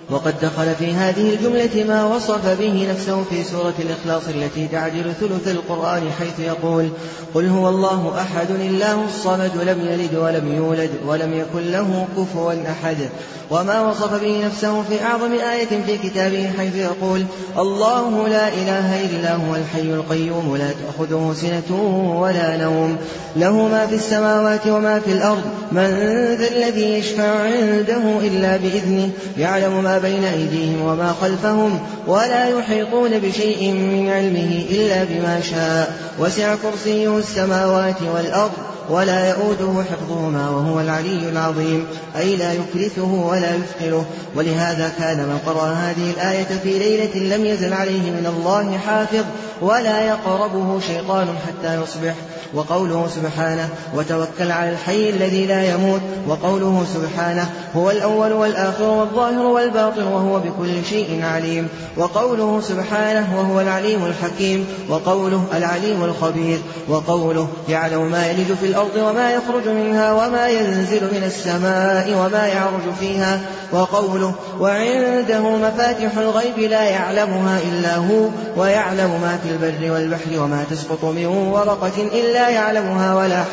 وقد دخل في هذه الجملة ما وصف به نفسه في سورة الإخلاص التي تعدل ثلث القرآن، حيث يقول: قل هو الله أحد الله الصمد لم يلد ولم يولد ولم يكن له كفوا أحد. وما وصف به نفسه في أعظم آية في كتابه، حيث يقول: الله لا إله إلا هو الحي القيوم لا تأخذه سنة ولا نوم له ما في السماوات وما في الأرض من ذا الذي يشفع عنده إلا بإذنه يعلم ما بين أيديهم وما خلفهم ولا يحيطون بشيء من علمه إلا بما شاء وسع كرسيه السماوات والأرض ولا يؤوده حفظهما وهو العلي العظيم، أي لا يكرثه ولا يثقله. ولهذا كان من قرأ هذه الآية في ليلة لم يزل عليه من الله حافظ ولا يقربه شيطان حتى يصبح. وقوله سبحانه: وتوكل على الحي الذي لا يموت. وقوله سبحانه: هو الأول والآخر والظاهر والباطن وهو بكل شيء عليم. وقوله سبحانه: وهو العليم الحكيم. وقوله: العليم الخبير. وقوله: يعلم ما يلج في الأرض وما يخرج منها وما ينزل من السماء وما يعرج فيها. وقوله: وعنده مفاتح الغيب لا يعلمها إلا هو ويعلم ما في البر والبحر وما تسقط من ورقة إلا يعلمها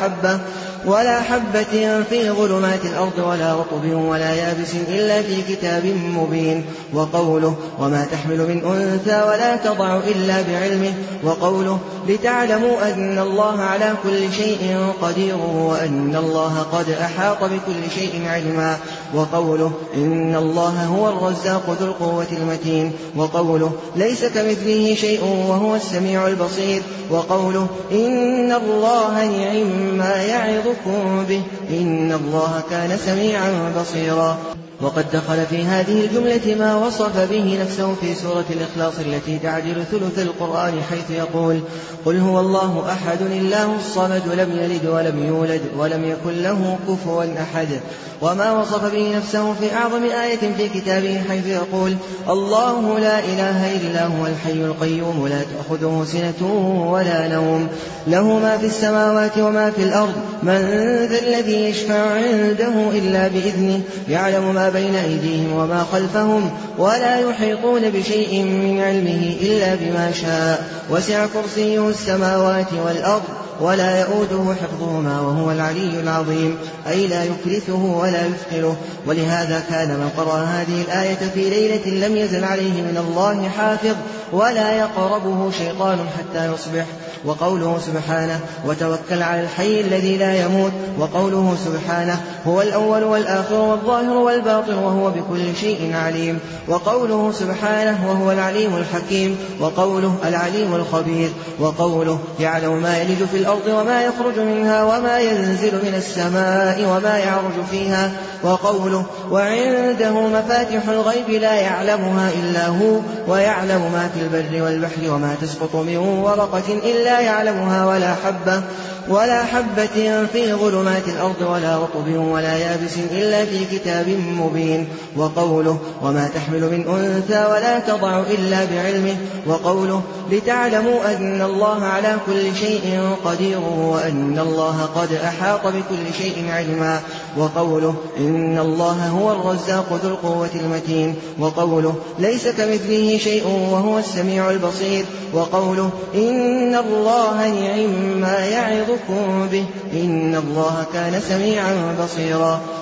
ولا حبة في ظلمات الأرض ولا رطب ولا يابس إلا في كتاب مبين. وقوله: وما تحمل من أنثى ولا تضع إلا بعلمه. وقوله: لتعلموا أن الله على كل شيء قدير وأن الله قد أحاط بكل شيء علما. وقوله: إن الله هو الرزاق ذو القوة المتين. وقوله: ليس كمثله شيء وهو السميع البصير. وقوله: إن الله نعم ما يعظكم به إن الله كان سميعا بصيرا. وقد دخل في هذه الجملة ما وصف به نفسه في سورة الإخلاص التي تعدل ثلث القرآن، حيث يقول: قل هو الله أحد الله الصمد لم يلد ولم يولد ولم يكن له كفوا أحد. وما وصف به نفسه في أعظم آية في كتابه، حيث يقول: الله لا إله إلا هو الحي القيوم لا تأخذه سنة ولا نوم له ما في السماوات وما في الأرض من ذا الذي يشفع عنده إلا بإذنه يعلم ما بين أيديهم وما خلفهم ولا يحيطون بشيء من علمه إلا بما شاء وسع كرسيه السماوات والأرض ولا يؤوده حفظهما وهو العلي العظيم، أي لا يكرثه ولا يثقله. ولهذا كان من قرأ هذه الآية في ليلة لم يزل عليه من الله حافظ ولا يقربه شيطان حتى يصبح. وقوله سبحانه: وتوكل على الحي الذي لا يموت. وقوله سبحانه: هو الأول والآخر والظاهر والباطن وهو بكل شيء عليم. وقوله سبحانه: وهو العليم الحكيم. وقوله: العليم الخبير. وقوله: يعلم ما يلج في الأرض وما يخرج منها وما ينزل من السماء وما يعرج فيها. وقوله: وعنده مفاتح الغيب لا يعلمها إلا هو ويعلم ما في البر والبحر وما تسقط من ورقة إلا يعلمها ولا حبة في ظلمات الأرض ولا رطب ولا يابس إلا في كتاب مبين. وقوله: وما تحمل من أنثى ولا تضع إلا بعلمه. وقوله: لتعلموا أن الله على كل شيء قدير وأن الله قد أحاط بكل شيء علما. وقوله: إن الله هو الرزاق ذو القوة المتين. وقوله: ليس كمثله شيء وهو السميع البصير. وقوله: إن الله نعم ما يعظكم به إن الله كان سميعا بصيرا.